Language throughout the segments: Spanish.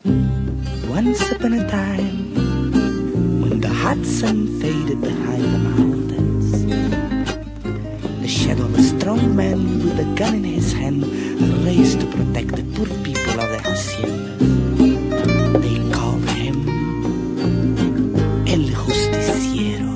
Once upon a time, when the hot sun faded behind the mountains, the shadow of a strong man with a gun in his hand raised to protect the poor people of the haciendas. They called him El Justiciero.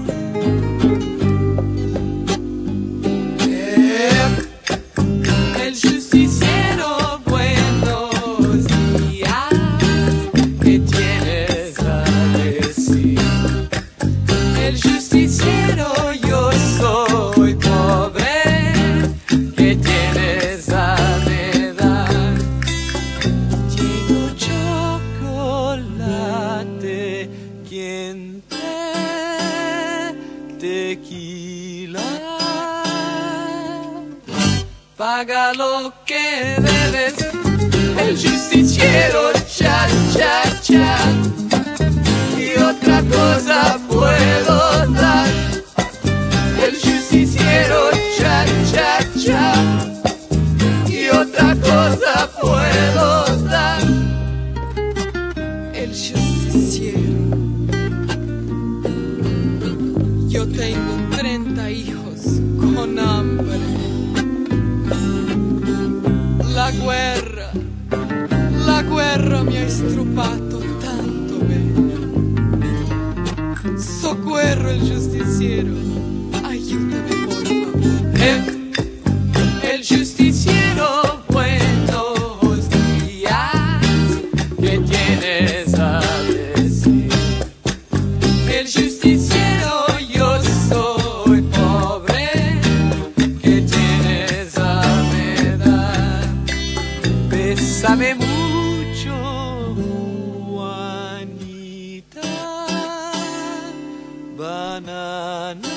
El justiciero, buenos días, ¿qué tienes a decir? El justiciero, yo soy pobre, ¿qué tienes a me dar? Tengo chocolate, quente, tequila. Paga lo que debes, el justiciero, cha, cha, cha. Y otra cosa puedo dar, el justiciero, cha, cha, cha. Y otra cosa puedo dar, el justiciero. Yo tengo 30 hijos con hambre. La guerra mi ha struppato tanto bene. Soccorro il giustiziero, aiutami por favor. El justiciero, buenos días, ¿qué tienes a decir? El justiciero, yo soy pobre, ¿qué tienes a me dar? Bésame mucho, Juanita, banana.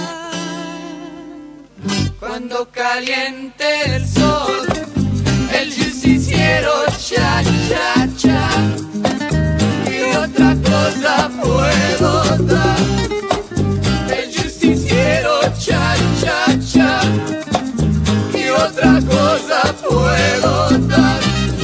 Cuando caliente el sol, el justiciero, cha, cha, cha. Y otra cosa puedo dar, el justiciero, cha, cha, cha. Y otra cosa puedo dar.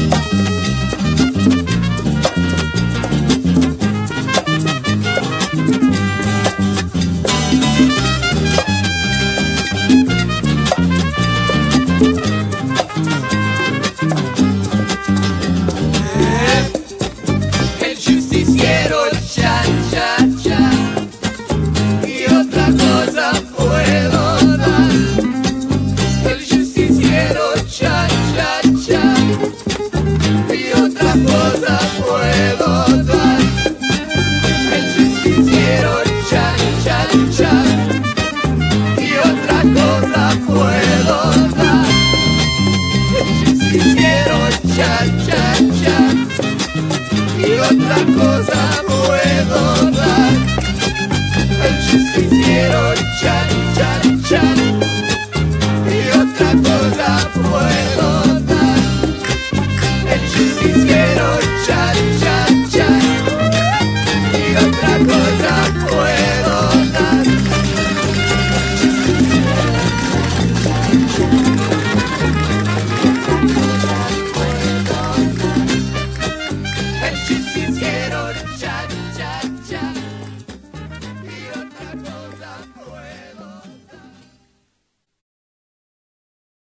El justiciero, cha, cha, cha. Y otra cosa puedo dar, el justiciero, cha, cha, cha. Y otra cosa puedo dar, el justiciero, cha, cha, cha. Y otra cosa puedo dar, el justiciero, cha, cha, cha. Y otra cosa puedo dar.